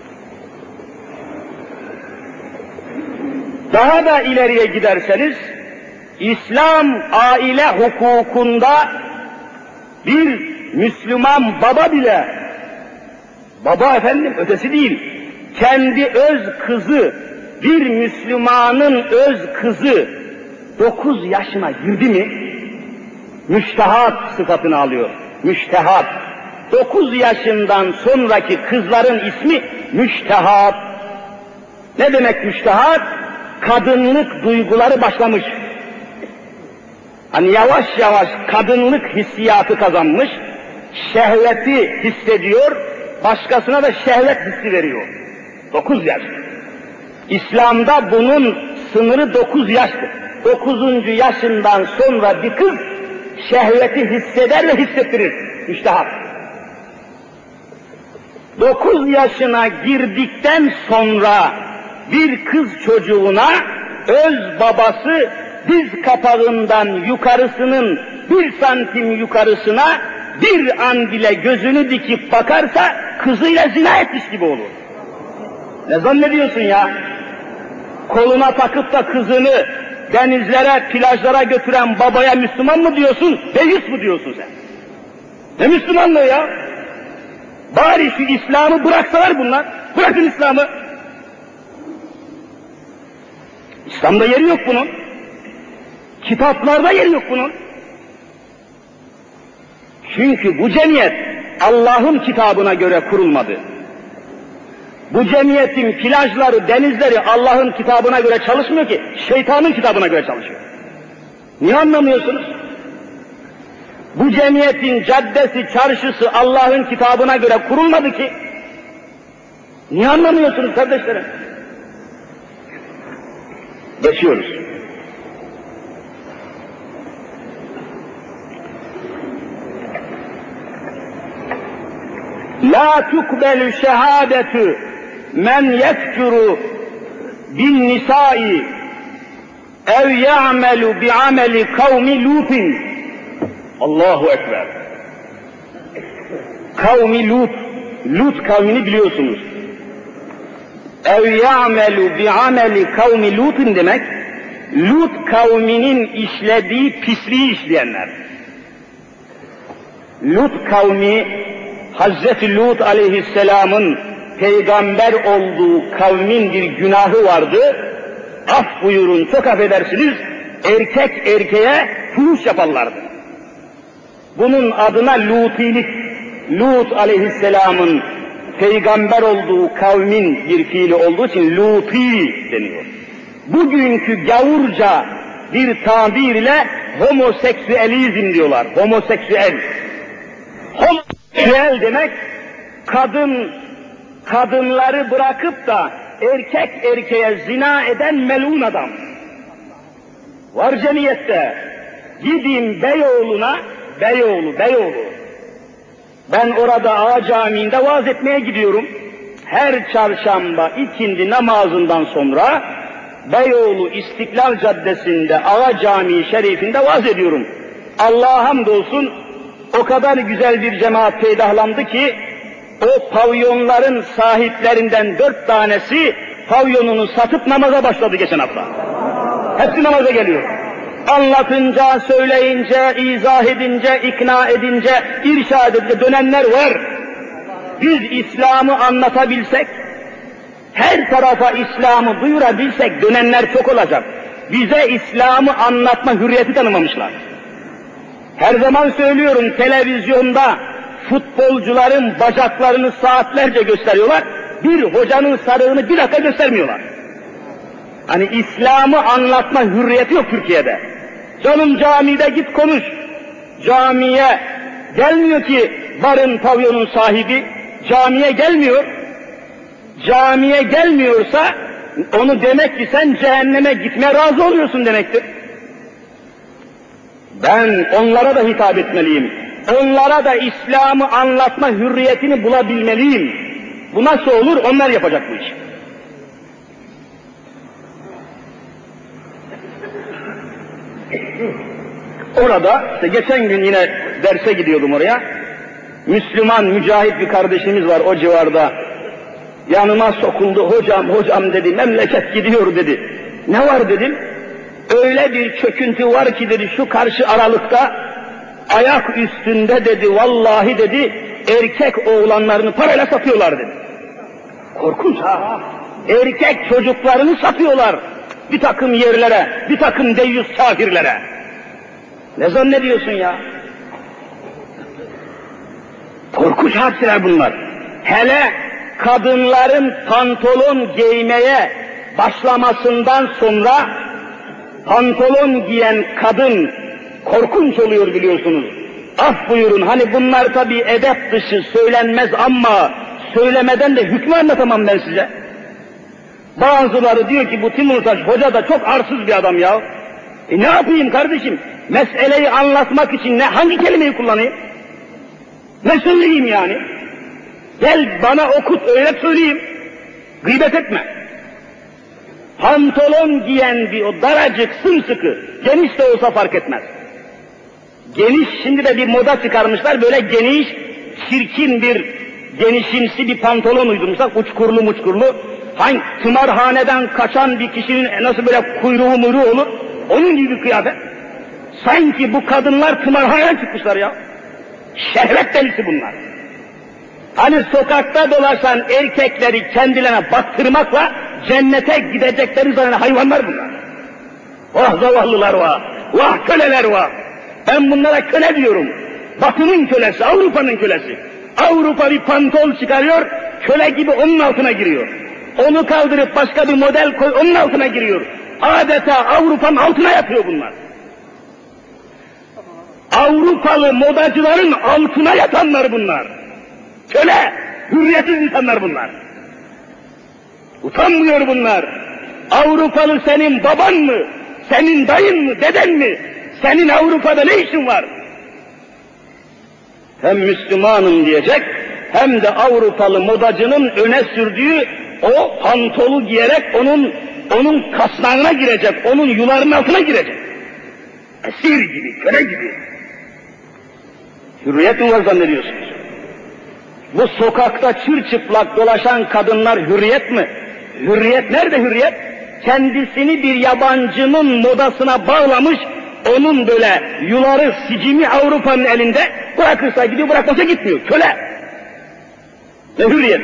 Daha da ileriye giderseniz, İslam aile hukukunda bir Müslüman baba bile, baba efendim ötesi değil, kendi öz kızı, bir Müslümanın öz kızı dokuz yaşına girdi mi, müştehat sıfatını alıyor. Müştehat. dokuz yaşından sonraki kızların ismi müştehat. Ne demek müştehat? Kadınlık duyguları başlamış. Hani yavaş yavaş kadınlık hissiyatı kazanmış, şehveti hissediyor, başkasına da şehvet hissi veriyor. Dokuz yaş. İslam'da bunun sınırı dokuz yaştır. Dokuzuncu yaşından sonra bir kız şehveti hisseder ve hissettirir. Müştehat. Dokuz yaşına girdikten sonra bir kız çocuğuna öz babası diz kapağından yukarısının bir santim yukarısına bir an bile gözünü dikip bakarsa kızıyla zina etmiş gibi olur. Ne zannediyorsun ya? Koluna takıp da kızını denizlere, plajlara götüren babaya Müslüman mı diyorsun, deist mi diyorsun sen? Ne Müslümanlığı ya? Bari şu İslam'ı bıraksalar bunlar. Bırakın İslam'ı. İslam'da yeri yok bunun. Kitaplarda yeri yok bunun. Çünkü bu cemiyet Allah'ın kitabına göre kurulmadı. Bu cemiyetin plajları, denizleri Allah'ın kitabına göre çalışmıyor ki, şeytanın kitabına göre çalışıyor. Niye anlamıyorsunuz? Bu cemiyetin caddesi, çarşısı Allah'ın kitabına göre kurulmadı ki. Niye anlamıyorsunuz kardeşlerim? Geçiyoruz. La tukbelu şehadetü men yekfuru bin nisai ev ya'melu bi ameli kavmi Lut'in. Allahu Ekber. Kavmi Lut, Lut kavmini biliyorsunuz. Ev ya'melu bi ameli kavmi Lut'in demek, Lut kavminin işlediği pisliği işleyenler. Lut kavmi, Hazreti Lut aleyhisselamın peygamber olduğu kavmin bir günahı vardı. Af buyurun, çok affedersiniz, erkek erkeğe fuhuş yaparlardı. Bunun adına Lutilik, Lut aleyhisselamın peygamber olduğu kavmin bir fiili olduğu için Luti deniyor. Bugünkü gavurca bir tabirle homoseksüelizm diyorlar, homoseksüel. Homoseksüel demek, kadın, kadınları bırakıp da erkek erkeğe zina eden melun adam. Var cemiyette, gidin Beyoğlu'na, Beyoğlu, Beyoğlu. Ben orada Ağa Camii'nde vaaz etmeye gidiyorum. Her çarşamba ikindi namazından sonra Beyoğlu İstiklal Caddesi'nde Ağa Camii Şerif'inde vaaz ediyorum. Allah'a hamdolsun o kadar güzel bir cemaat peydahlandı ki o pavyonların sahiplerinden dört tanesi pavyonunu satıp namaza başladı geçen hafta. Hepsi namaza geliyor. Anlatınca, söyleyince, izah edince, ikna edince, irşad edince dönenler var. Biz İslam'ı anlatabilsek, her tarafa İslam'ı duyurabilsek dönenler çok olacak. Bize İslam'ı anlatma hürriyeti tanımamışlar. Her zaman söylüyorum, televizyonda futbolcuların bacaklarını saatlerce gösteriyorlar, bir hocanın sarığını bir dakika göstermiyorlar. Hani İslam'ı anlatma hürriyeti yok Türkiye'de. Canım camide git konuş. Camiye gelmiyor ki barın, pavyonun sahibi, camiye gelmiyor. Camiye gelmiyorsa onu demek ki sen cehenneme gitmeye razı oluyorsun demektir. Ben onlara da hitap etmeliyim. Onlara da İslam'ı anlatma hürriyetini bulabilmeliyim. Bu nasıl olur? Onlar yapacak bu işi. Orada, işte geçen gün yine derse gidiyordum oraya. Müslüman, mücahit bir kardeşimiz var o civarda. Yanıma sokuldu, hocam, hocam dedi, memleket gidiyor dedi. Ne var dedim. Öyle bir çöküntü var ki dedi, şu karşı aralıkta, ayak üstünde dedi, vallahi dedi, erkek oğlanlarını parayla satıyorlar dedi. Korkunç ha! Erkek çocuklarını satıyorlar bir takım yerlere, bir takım deyyus kafirlere. Ne zannediyorsun ya? Korkunç hadiseler bunlar. Hele kadınların pantolon giymeye başlamasından sonra pantolon giyen kadın korkunç oluyor biliyorsunuz. Af buyurun, hani bunlar tabii edep dışı söylenmez ama söylemeden de hükmü anlatamam ben size. Bazıları diyor ki bu Timurtaş hoca da çok arsız bir adam ya. E ne yapayım kardeşim? Meseleyi anlatmak için ne, hangi kelimeyi kullanayım? Ne söyleyeyim yani? Gel bana okut, öyle söyleyeyim. Gıybet etme. Pantolon giyen bir o daracık, sımsıkı, geniş de olsa fark etmez. Geniş, şimdi de bir moda çıkarmışlar, böyle geniş, çirkin bir, genişimsi bir pantolon uydurmuşlar, uçkurlu muçkurlu. Hangi tımarhaneden kaçan bir kişinin nasıl böyle kuyruğu muyruğu olur, onun gibi bir kıyafet. Sanki bu kadınlar tımarhaneden çıkmışlar ya. Şehvet delisi bunlar. Hani sokakta dolaşan erkekleri kendilerine baktırmakla cennete gidecekleri zaten hayvanlar bunlar. Vah zavallılar var, vah köleler var. Ben bunlara köle diyorum. Batı'nın kölesi, Avrupa'nın kölesi. Avrupa bir pantol çıkarıyor, köle gibi onun altına giriyor. Onu kaldırıp başka bir model koy, onun altına giriyor. Adeta Avrupa'nın altına yatıyor bunlar. Avrupalı modacıların altına yatanlar bunlar. Köle, hürriyetsiz insanlar bunlar. Utanmıyor bunlar. Avrupalı senin baban mı? Senin dayın mı? Deden mi? Senin Avrupa'da ne işin var? Hem Müslümanım diyecek, hem de Avrupalı modacının öne sürdüğü o pantolu giyerek onun onun kasnağına girecek, onun yularının altına girecek. Esir gibi, köle gibi. Hürriyet mi var zannediyorsunuz? Bu sokakta çırçıplak dolaşan kadınlar hürriyet mi? Hürriyet nerede hürriyet? Kendisini bir yabancının modasına bağlamış, onun böyle yuları, sicimi Avrupa'nın elinde, bırakırsa gidiyor, bırakmasa gitmiyor. Köle. Ne hürriyet?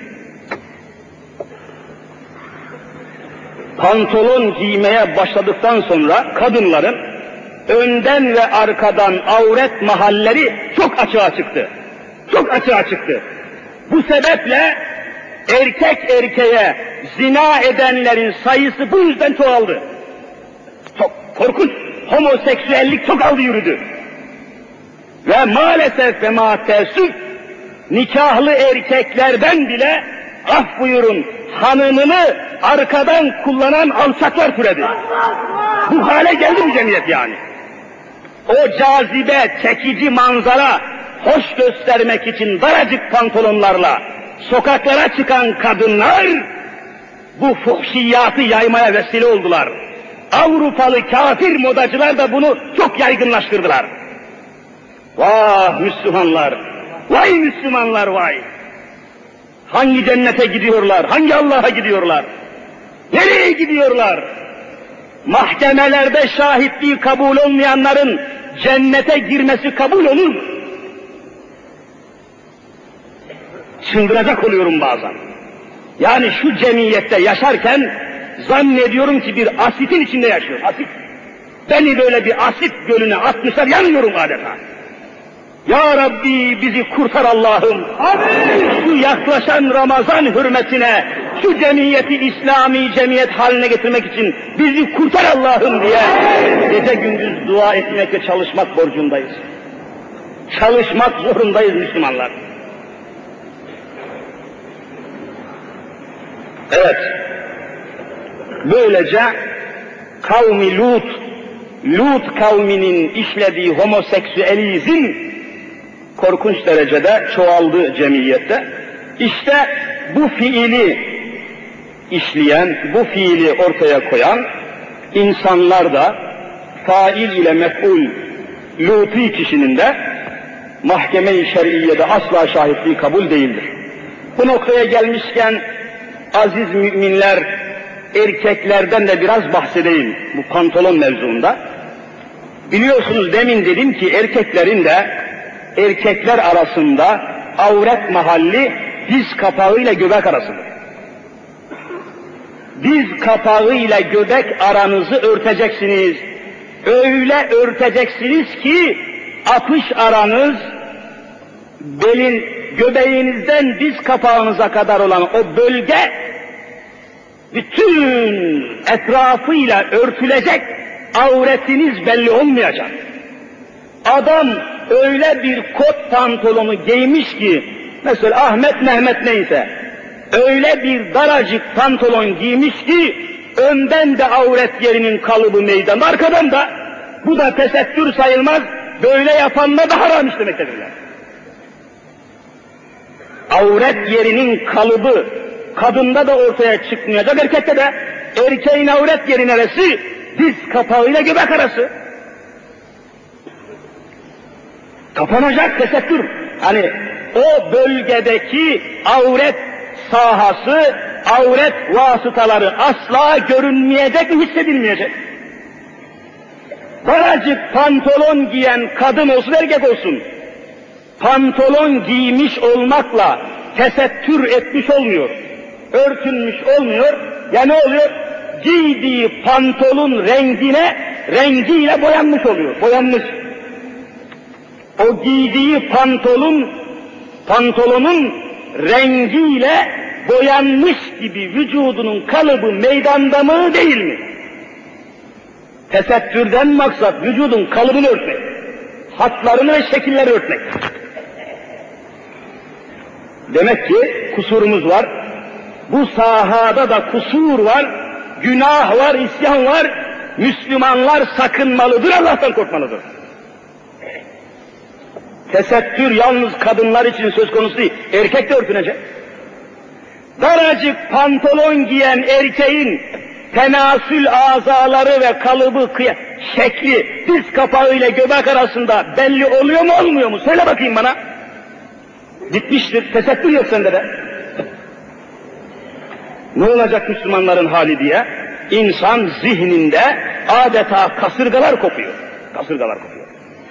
Pantolon giymeye başladıktan sonra kadınların önden ve arkadan avret mahalleri çok açığa çıktı. Çok açığa çıktı. Bu sebeple erkek erkeğe zina edenlerin sayısı bu yüzden çoğaldı. Çok korkunç. Homoseksüellik çok aldı yürüdü. Ve maalesef ve maalesef nikahlı erkeklerden bile af buyurun hanımını arkadan kullanan alçaklar türedi. Bu hale geldi bu cemiyet yani. O cazibe, çekici manzara hoş göstermek için daracık pantolonlarla sokaklara çıkan kadınlar bu fuhşiyatı yaymaya vesile oldular. Avrupalı kafir modacılar da bunu çok yaygınlaştırdılar. Vah Müslümanlar, vay Müslümanlar vay! Hangi cennete gidiyorlar, hangi Allah'a gidiyorlar? Nereye gidiyorlar? Mahkemelerde şahitliği kabul olmayanların cennete girmesi kabul olur mu? Çıldıracak oluyorum bazen. Yani şu cemiyette yaşarken zannediyorum ki bir asitin içinde yaşıyorum. Asit. Beni böyle bir asit gölüne atmışlar, yanıyorum adeta. Ya Rabbi bizi kurtar Allah'ım. Amin. Şu yaklaşan Ramazan hürmetine, şu cemiyeti İslami cemiyet haline getirmek için bizi kurtar Allah'ım diye gece gündüz dua etmek ve çalışmak borcundayız. Çalışmak zorundayız Müslümanlar. Evet. Böylece kavmi Lut, Lut kavminin işlediği homoseksüelizm korkunç derecede çoğaldı cemiyette. İşte bu fiili işleyen, bu fiili ortaya koyan insanlar da fail ile mef'ul Luti kişinin de mahkeme-i şer'iyede asla şahitliği kabul değildir. Bu noktaya gelmişken aziz müminler, erkeklerden de biraz bahsedeyim bu pantolon mevzuunda. Biliyorsunuz demin dedim ki erkeklerin de erkekler arasında avret mahalli diz kapağı ile göbek arasıdır. Diz kapağı ile göbek aranızı örteceksiniz. Öyle örteceksiniz ki apış aranız belin göbeğinizden diz kapağınıza kadar olan o bölge bütün etrafıyla örtülecek, avretiniz belli olmayacak. Adam öyle bir kot pantolonu giymiş ki, mesela Ahmet Mehmet neyse, öyle bir daracık pantolon giymiş ki, önden de avret yerinin kalıbı meydanda, arkadan da, bu da tesettür sayılmaz, böyle yapanlar da haram işlemektedirler. Avret yerinin kalıbı, kadında da ortaya çıkmayacak, erkekte de, erkeğin avret yeri neresi? Diz kapağıyla göbek arası. Kapanacak tesettür. Hani o bölgedeki avret sahası, avret vasıtaları asla görünmeyecek mi, hissedilmeyecek? Daracık pantolon giyen kadın olsun, erkek olsun, pantolon giymiş olmakla tesettür etmiş olmuyor, örtünmüş olmuyor. Ya ne oluyor? Giydiği pantolon rengine, rengiyle boyanmış oluyor, boyanmış. O giydiği pantolon, pantolonun rengiyle boyanmış gibi vücudunun kalıbı meydanda mı, değil mi? Tesettürden maksat vücudun kalıbını örtmek, hatlarını ve şekilleri örtmek. Demek ki kusurumuz var. Bu sahada da kusur var, günah var, isyan var. Müslümanlar sakınmalıdır, Allah'tan korkmalıdır. Tesettür yalnız kadınlar için söz konusu değil, erkek de örtünecek. Daracık pantolon giyen erkeğin tenasül azaları ve kalıbı, şekli, diz kapağı ile göbek arasında belli oluyor mu, olmuyor mu? Söyle bakayım bana. Bitmiştir, tesettür yok sende de. Ne olacak Müslümanların hali diye? İnsan zihninde adeta kasırgalar kopuyor. Kasırgalar kopuyor.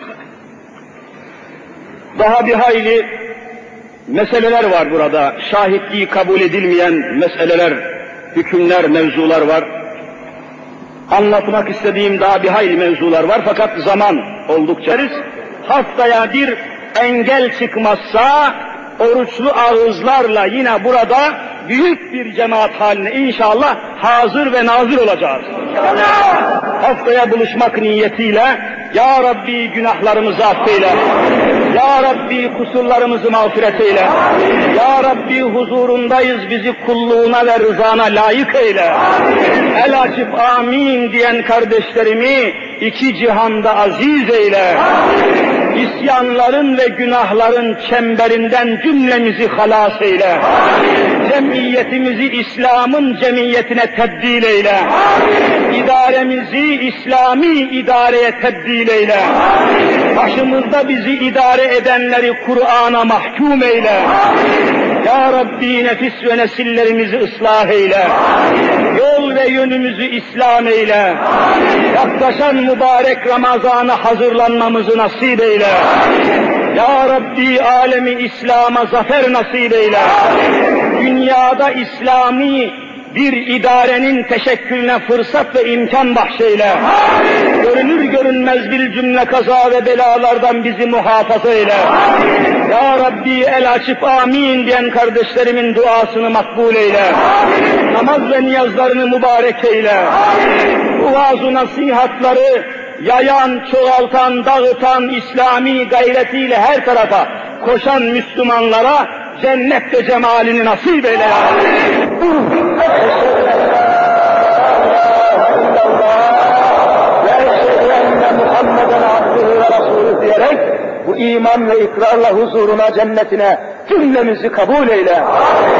Daha bir hayli meseleler var burada. Şahitliği kabul edilmeyen meseleler, hükümler, mevzular var. Anlatmak istediğim daha bir hayli mevzular var fakat zaman oldukça riz. Haftaya bir engel çıkmazsa oruçlu ağızlarla yine burada büyük bir cemaat haline inşallah hazır ve nazır olacağız. Haftaya buluşmak niyetiyle Ya Rabbi günahlarımızı affeyle. Ya Rabbi kusurlarımızı mağfiret eyle. Ya Rabbi huzurundayız, bizi kulluğuna ve rızana layık eyle. El açıp amin diyen kardeşlerimi iki cihanda aziz eyle. İsyanların ve günahların çemberinden cümlemizi halas eyle. Cemiyetimizi İslam'ın cemiyetine tebdil eyle. İdaremizi İslami idareye tebdil eyle. Başımızda bizi idare edenleri Kur'an'a mahkum eyle. Ya Rabbi nefis ve nesillerimizi ıslah eyle. Yol ve yönümüzü İslam eyle. Yaklaşan mübarek Ramazan'a hazırlanmamızı nasip eyle. Ya Rabbi alemi İslam'a zafer nasip eyle. Dünyada İslami bir idarenin teşekkülüne fırsat ve imkan bahşeyle. Görünür görünmez bir cümle kaza ve belalardan bizi muhafaza eyle. Ya Rabbi el açıp amin diyen kardeşlerimin duasını makbul eyle. Namaz ve niyazlarını mübarek eyle. Bu vaaz-ı nasihatları yayan, çoğaltan, dağıtan İslami gayretiyle her tarafa koşan Müslümanlara cennet ve cemalini nasip eyle. Muhammeden abdühü ve rasulü diyerek bu iman ve ikrarla huzuruna, cennetine cümlemizi kabul eyle.